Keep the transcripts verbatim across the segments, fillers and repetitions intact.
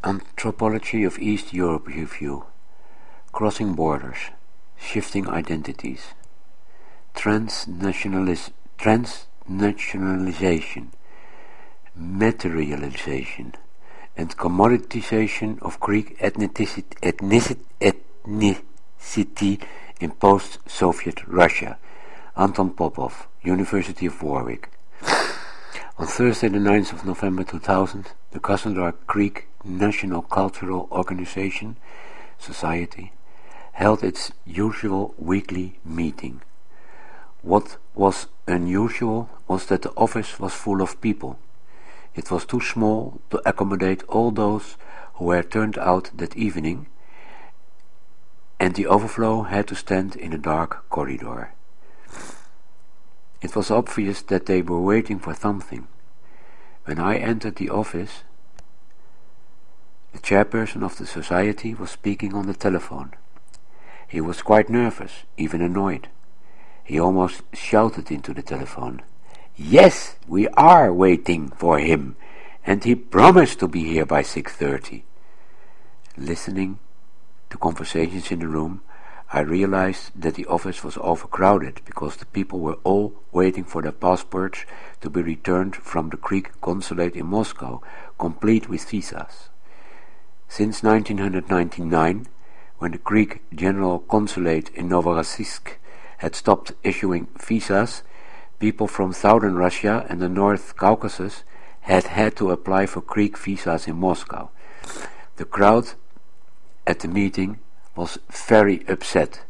Anthropology of East Europe Review. Crossing Borders. Shifting Identities. Transnationalis- transnationalization. Materialization. And commoditization of Greek ethnicity, ethnicity, ethnicity in post-Soviet Russia. Anton Popov, University of Warwick. On Thursday the ninth of November two thousand, the Krasnodar Greek National Cultural Organization Society held its usual weekly meeting. What was unusual was that the office was full of people. It was too small to accommodate all those who were turned out that evening, and the overflow had to stand in a dark corridor. It was obvious that they were waiting for something. When I entered the office, the chairperson of the society was speaking on the telephone. He was quite nervous, even annoyed. He almost shouted into the telephone, "Yes, we are waiting for him, and he promised to be here by six thirty. Listening to conversations in the room, I realized that the office was overcrowded because the people were all waiting for their passports to be returned from the Greek consulate in Moscow, complete with visas. Since nineteen ninety-nine, when the Greek General Consulate in Novorossiysk had stopped issuing visas, people from southern Russia and the North Caucasus had had to apply for Greek visas in Moscow. The crowd at the meeting was very upset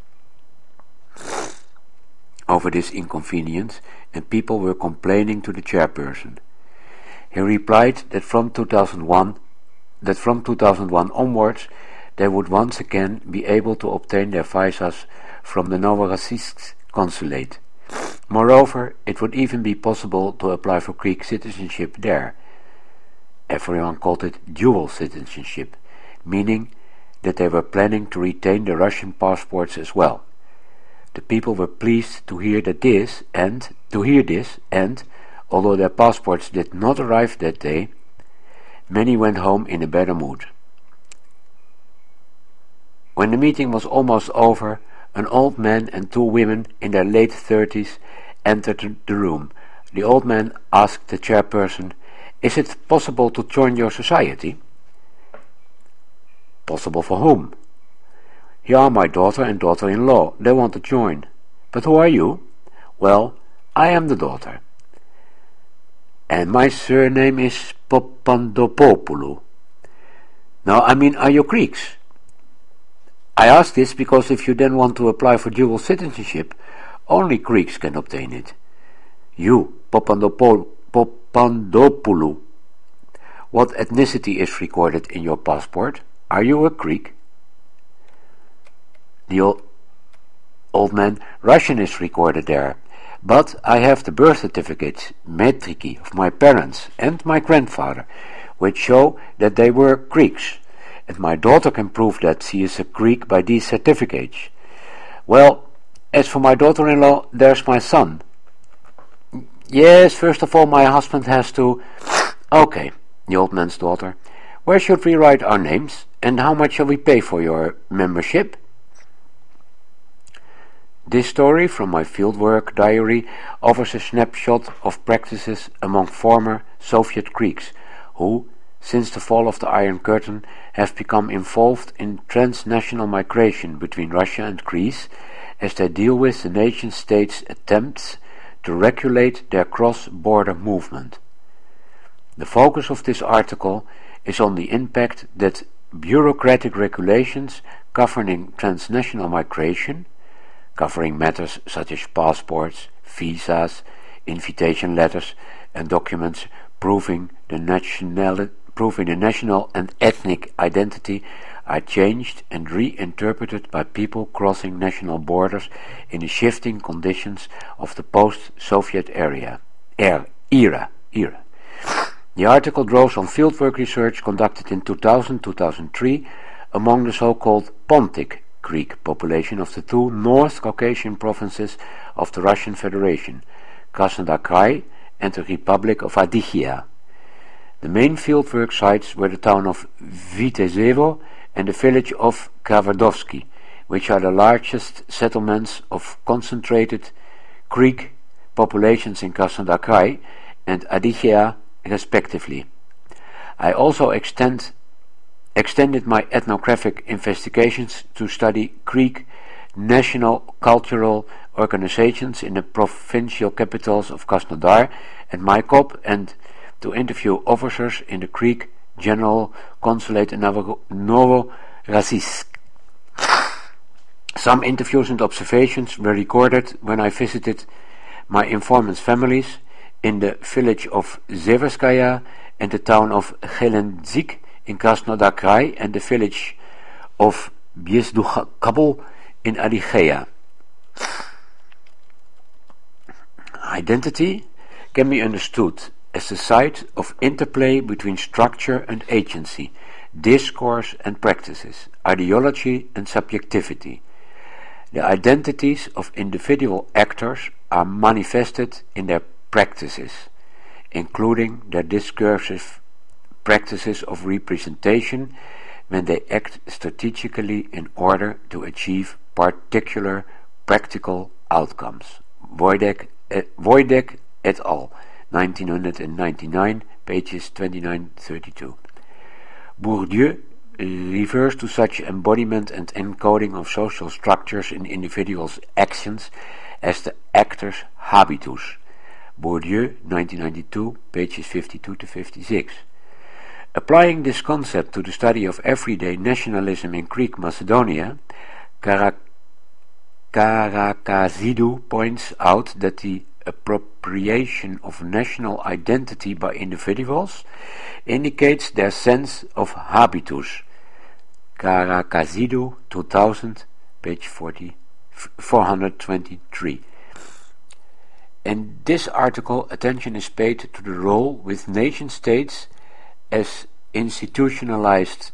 over this inconvenience, and people were complaining to the chairperson. He replied that from two thousand one, that from two thousand one onwards they would once again be able to obtain their visas from the Novorossiysk consulate. Moreover, it would even be possible to apply for Greek citizenship there. Everyone called it dual citizenship, meaning that they were planning to retain the Russian passports as well. The people were pleased to hear that this and to hear this and, although their passports did not arrive that day, many went home in a better mood. When the meeting was almost over, an old man and two women in their late thirties entered the room. The old man asked the chairperson, "Is it possible to join your society?" "Possible for whom?" "Here are my daughter and daughter-in-law. They want to join." "But who are you?" "Well, I am the daughter. And my surname is Papandopoulou." "No, I mean, are you Greeks?" "I ask this because if you then want to apply for dual citizenship, only Greeks can obtain it." "You, Papandopoulou, Papandopoulou, what ethnicity is recorded in your passport? Are you a Greek?" The old, old man, "Russian is recorded there, but I have the birth certificates, metriki, of my parents and my grandfather, which show that they were Greeks, and my daughter can prove that she is a Greek by these certificates." "Well, as for my daughter-in-law, there's my son." "Yes, first of all my husband has to—" "Okay," the old man's daughter, "where should we write our names, and how much shall we pay for your membership?" This story from my fieldwork diary offers a snapshot of practices among former Soviet Greeks who, since the fall of the Iron Curtain, have become involved in transnational migration between Russia and Greece as they deal with the nation-state's attempts to regulate their cross-border movement. The focus of this article is on the impact that bureaucratic regulations governing transnational migration, covering matters such as passports, visas, invitation letters, and documents proving the national, proving the national and ethnic identity, are changed and reinterpreted by people crossing national borders in the shifting conditions of the post-Soviet area, er, era. era. The article draws on fieldwork research conducted in two thousand to two thousand three among the so-called Pontic Greek population of the two North Caucasian provinces of the Russian Federation, Krasnodar Krai and the Republic of Adygia. The main fieldwork sites were the town of Vitezevo and the village of Kavardovsky, which are the largest settlements of concentrated Greek populations in Krasnodar Krai and Adygia respectively. I also extend, extended my ethnographic investigations to study Greek national cultural organizations in the provincial capitals of Krasnodar and Maikop, and to interview officers in the Greek General Consulate in Novorossiysk. Some interviews and observations were recorded when I visited my informants' families in the village of Severskaya and the town of Gelendzik in Krasnodar Krai and the village of Biesdukabel in Adygia. Identity can be understood as the site of interplay between structure and agency, discourse and practices, ideology and subjectivity. The identities of individual actors are manifested in their practices, including their discursive practices of representation when they act strategically in order to achieve particular practical outcomes. Wojtek Wojtek et al., nineteen ninety-nine, pages twenty-nine to thirty-two. Bourdieu refers to such embodiment and encoding of social structures in individuals' actions as the actor's habitus. Bourdieu, nineteen ninety-two, pages fifty-two to fifty-six. Applying this concept to the study of everyday nationalism in Greek Macedonia, Karakazidou points out that the appropriation of national identity by individuals indicates their sense of habitus. Karakazidou, two thousand, page forty, four hundred twenty-three. In this article, attention is paid to the role with nation-states as institutionalized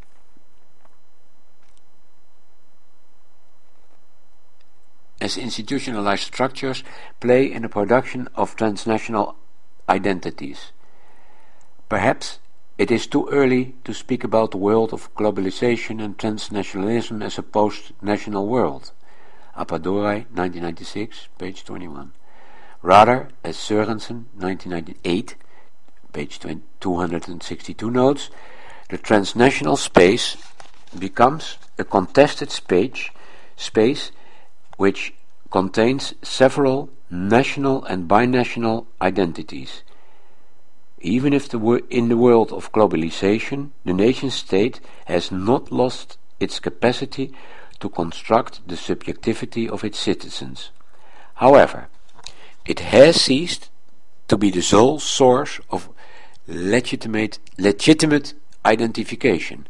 as institutionalized structures play in the production of transnational identities. Perhaps it is too early to speak about the world of globalization and transnationalism as a post-national world. Appadurai, nineteen ninety-six, page twenty-one. Rather, as Sørensen, nineteen ninety-eight, page two hundred sixty-two notes, the transnational space becomes a contested space, space which contains several national and binational identities. Even if the wo- in the world of globalization, the nation-state has not lost its capacity to construct the subjectivity of its citizens. However, it has ceased to be the sole source of legitimate, legitimate identification.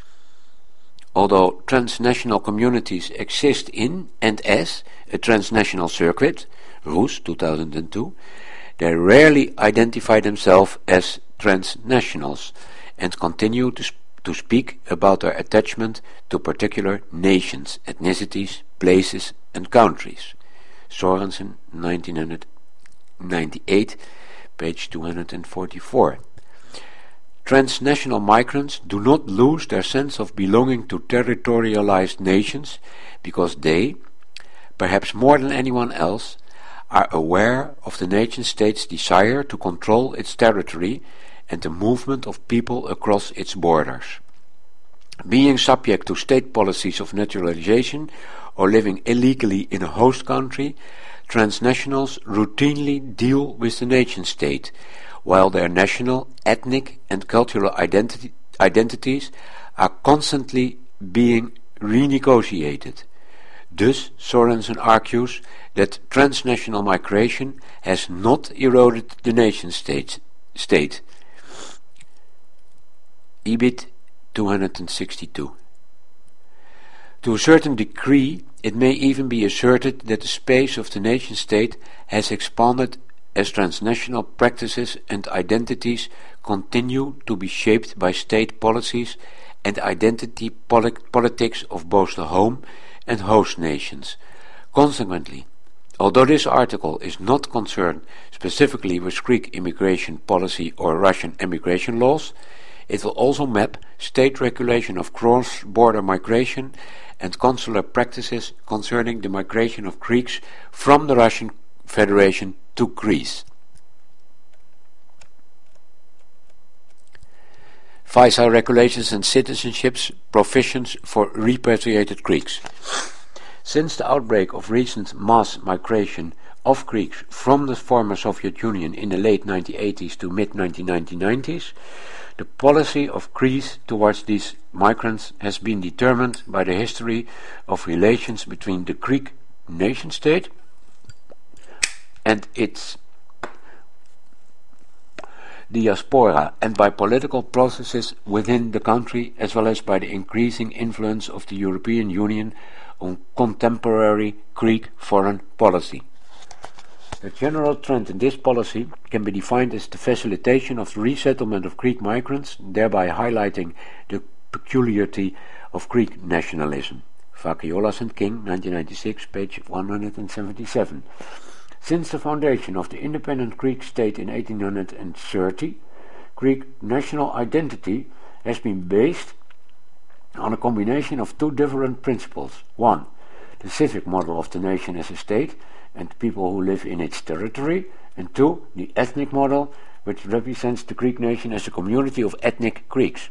Although transnational communities exist in and as a transnational circuit, Roos, two thousand two, they rarely identify themselves as transnationals and continue to, sp- to speak about their attachment to particular nations, ethnicities, places and countries. Sørensen, nineteen ninety-eight, page two hundred forty-four. Transnational migrants do not lose their sense of belonging to territorialized nations because they, perhaps more than anyone else, are aware of the nation-state's desire to control its territory and the movement of people across its borders. Being subject to state policies of naturalization or living illegally in a host country, transnationals routinely deal with the nation-state, while their national, ethnic and cultural identity, identities are constantly being renegotiated. Thus, Sørensen argues that transnational migration has not eroded the nation-state. State. Ibid, two hundred sixty-two. To a certain degree, it may even be asserted that the space of the nation-state has expanded as transnational practices and identities continue to be shaped by state policies and identity polit- politics of both the home and host nations. Consequently, Although this article is not concerned specifically with Greek immigration policy or Russian immigration laws, it will also map state regulation of cross-border migration and consular practices concerning the migration of Greeks from the Russian Federation to Greece. Visa regulations and citizenships provisions for repatriated Greeks. Since the outbreak of recent mass migration of Greeks from the former Soviet Union in the late nineteen eighties to mid nineteen nineties, the policy of Greece towards these migrants has been determined by the history of relations between the Greek nation-state and its diaspora, and by political processes within the country, as well as by the increasing influence of the European Union on contemporary Greek foreign policy. The general trend in this policy can be defined as the facilitation of the resettlement of Greek migrants, thereby highlighting the peculiarity of Greek nationalism. Vakiolas and King, nineteen ninety-six, page one hundred seventy-seven. Since the foundation of the independent Greek state in eighteen thirty, Greek national identity has been based on a combination of two different principles. One, the civic model of the nation as a state and people who live in its territory, and two, the ethnic model, which represents the Greek nation as a community of ethnic Greeks.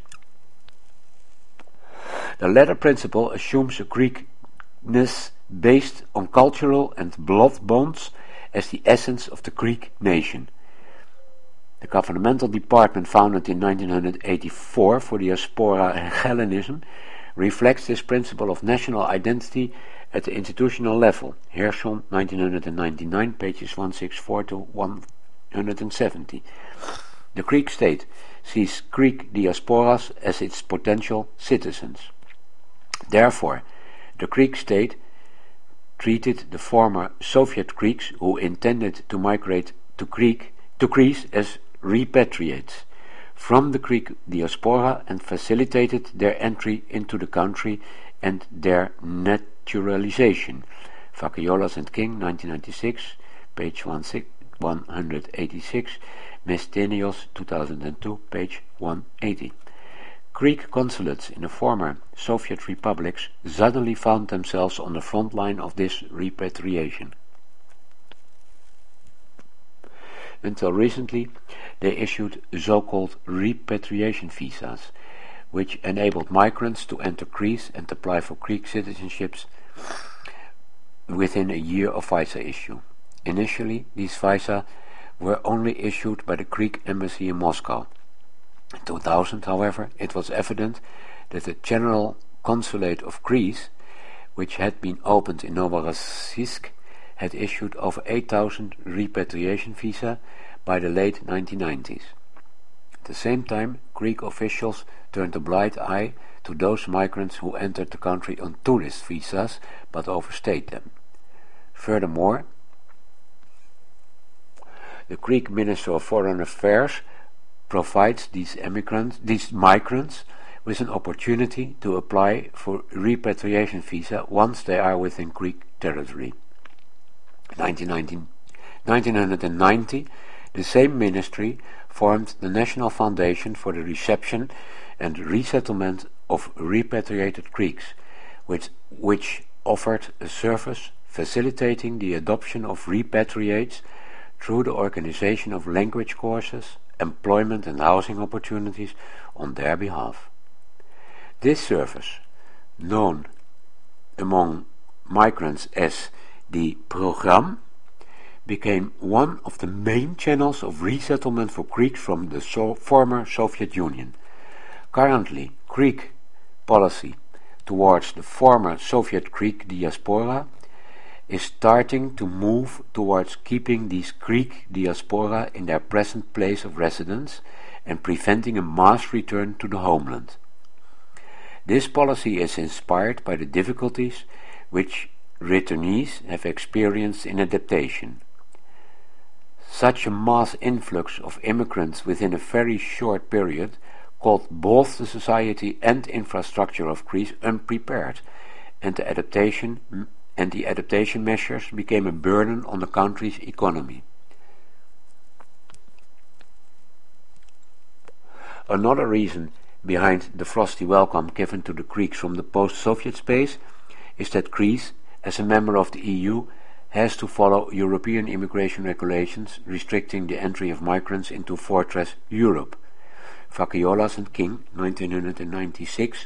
The latter principle assumes a Greekness based on cultural and blood bonds as the essence of the Greek nation. The governmental department founded in nineteen eighty-four for diaspora and Hellenism reflects this principle of national identity at the institutional level. Herson, nineteen ninety-nine, pages one sixty-four to one seventy. The Greek state sees Greek diasporas as its potential citizens. Therefore, the Greek state treated the former Soviet Greeks who intended to migrate to Greek to Greece as repatriates from the Greek diaspora and facilitated their entry into the country and their naturalization. Vakiolas and King, nineteen ninety-six, page one eighty-six, Mestenios, two thousand two, page one eighty. Greek consulates in the former Soviet republics suddenly found themselves on the front line of this repatriation. Until recently, they issued so-called repatriation visas, which enabled migrants to enter Greece and apply for Greek citizenships within a year of visa issue. Initially, these visa were only issued by the Greek embassy in Moscow. In two thousand, however, it was evident that the General Consulate of Greece, which had been opened in Novorossiysk, had issued over eight thousand repatriation visa by the late nineteen nineties. At the same time, Greek officials turned a blind eye to those migrants who entered the country on tourist visas but overstayed them. Furthermore, the Greek Minister of Foreign Affairs provides these immigrants, these migrants with an opportunity to apply for repatriation visa once they are within Greek territory. nineteen ninety, the same ministry formed the National Foundation for the Reception and Resettlement of Repatriated Greeks, which, which offered a service facilitating the adoption of repatriates through the organization of language courses, employment and housing opportunities on their behalf. This service, known among migrants as the Program, became one of the main channels of resettlement for Greeks from the so former Soviet Union. Currently, Greek policy towards the former Soviet Greek diaspora is starting to move towards keeping these Greek diaspora in their present place of residence and preventing a mass return to the homeland. This policy is inspired by the difficulties which returnees have experienced in adaptation. Such a mass influx of immigrants within a very short period caught both the society and infrastructure of Greece unprepared, and the adaptation and the adaptation measures became a burden on the country's economy. Another reason behind the frosty welcome given to the Greeks from the post-Soviet space is that Greece, as a member of the E U, has to follow European immigration regulations restricting the entry of migrants into Fortress Europe. Vakiolas and King, nineteen ninety-six.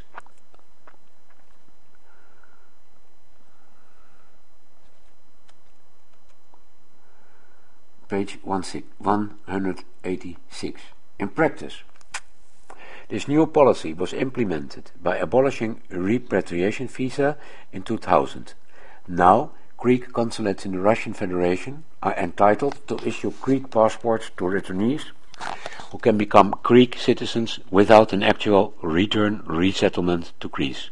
Page one hundred eighty-six. In practice, this new policy was implemented by abolishing repatriation visa in two thousand. Now, Greek consulates in the Russian Federation are entitled to issue Greek passports to returnees who can become Greek citizens without an actual return resettlement to Greece.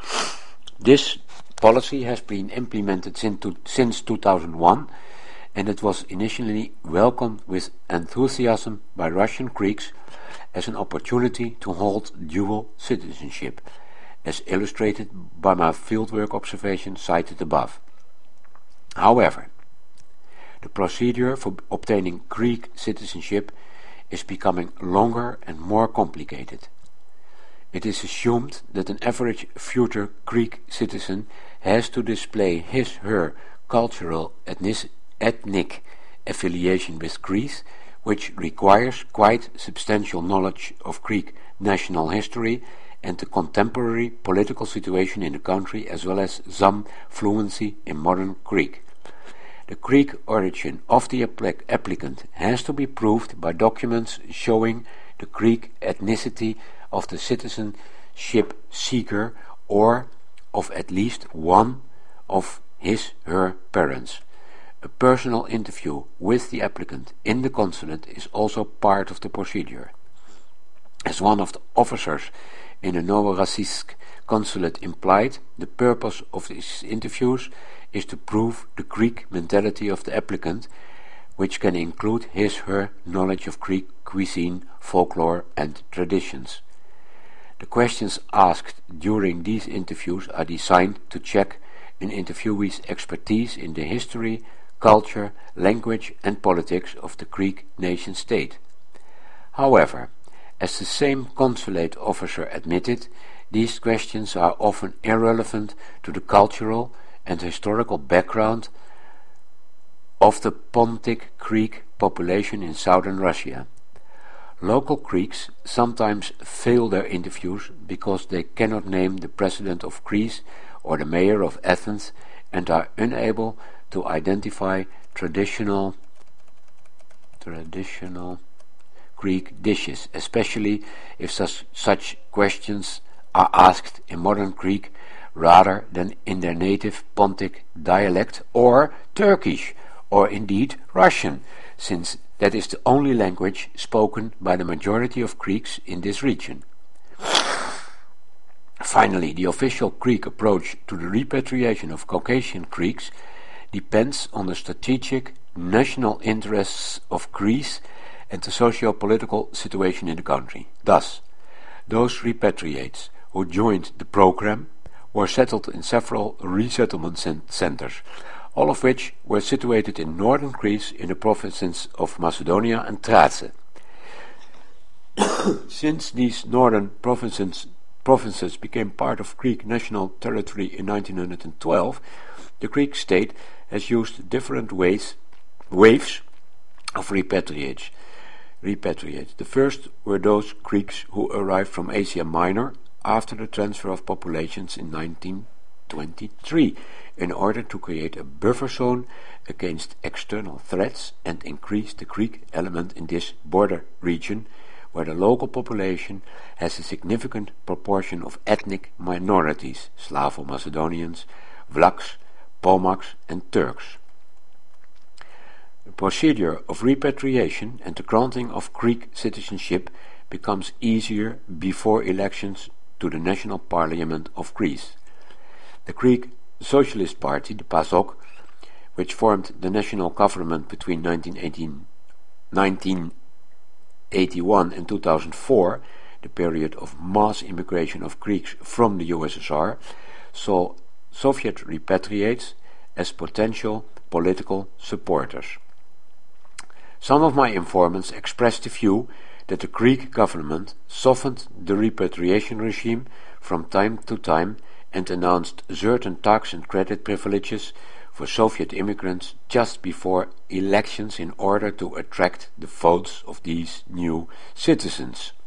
This policy has been implemented since two thousand one, and it was initially welcomed with enthusiasm by Russian Greeks as an opportunity to hold dual citizenship, as illustrated by my fieldwork observation cited above. However, the procedure for obtaining Greek citizenship is becoming longer and more complicated. It is assumed that an average future Greek citizen has to display his/her cultural ethnic, ethnic affiliation with Greece, which requires quite substantial knowledge of Greek national history and the contemporary political situation in the country, as well as some fluency in modern Greek. The Greek origin of the applicant has to be proved by documents showing the Greek ethnicity of the citizenship seeker or of at least one of his/her parents. A personal interview with the applicant in the consulate is also part of the procedure. As one of the officers in the Novorossiysk consulate implied, the purpose of these interviews is to prove the Greek mentality of the applicant, which can include his/her knowledge of Greek cuisine, folklore and traditions. The questions asked during these interviews are designed to check an interviewee's expertise in the history, culture, language and politics of the Greek nation-state. However, as the same consulate officer admitted, these questions are often irrelevant to the cultural and historical background of the Pontic Greek population in southern Russia. Local Greeks sometimes fail their interviews because they cannot name the president of Greece or the mayor of Athens and are unable to identify traditional traditional Greek dishes, especially if such, such questions are asked in modern Greek rather than in their native Pontic dialect or Turkish or indeed Russian, since that is the only language spoken by the majority of Greeks in this region. Finally, the official Greek approach to the repatriation of Caucasian Greeks depends on the strategic national interests of Greece and the socio-political situation in the country. Thus, those repatriates who joined the program were settled in several resettlement centers, all of which were situated in northern Greece in the provinces of Macedonia and Thrace. Since these northern provinces, provinces became part of Greek national territory in nineteen twelve, the Greek state has used different ways, waves of repatriates. Repatriates. The first were those Greeks who arrived from Asia Minor after the transfer of populations in nineteen twenty-three, in order to create a buffer zone against external threats and increase the Greek element in this border region, where the local population has a significant proportion of ethnic minorities, Slavo-Macedonians, Vlachs, Pomaks and Turks. The procedure of repatriation and the granting of Greek citizenship becomes easier before elections to the National Parliament of Greece. The Greek Socialist Party, the PASOK, which formed the national government between nineteen eighty-one and two thousand four, the period of mass immigration of Greeks from the U S S R, saw Soviet repatriates as potential political supporters. Some of my informants expressed the view that the Greek government softened the repatriation regime from time to time and announced certain tax and credit privileges for Soviet immigrants just before elections in order to attract the votes of these new citizens.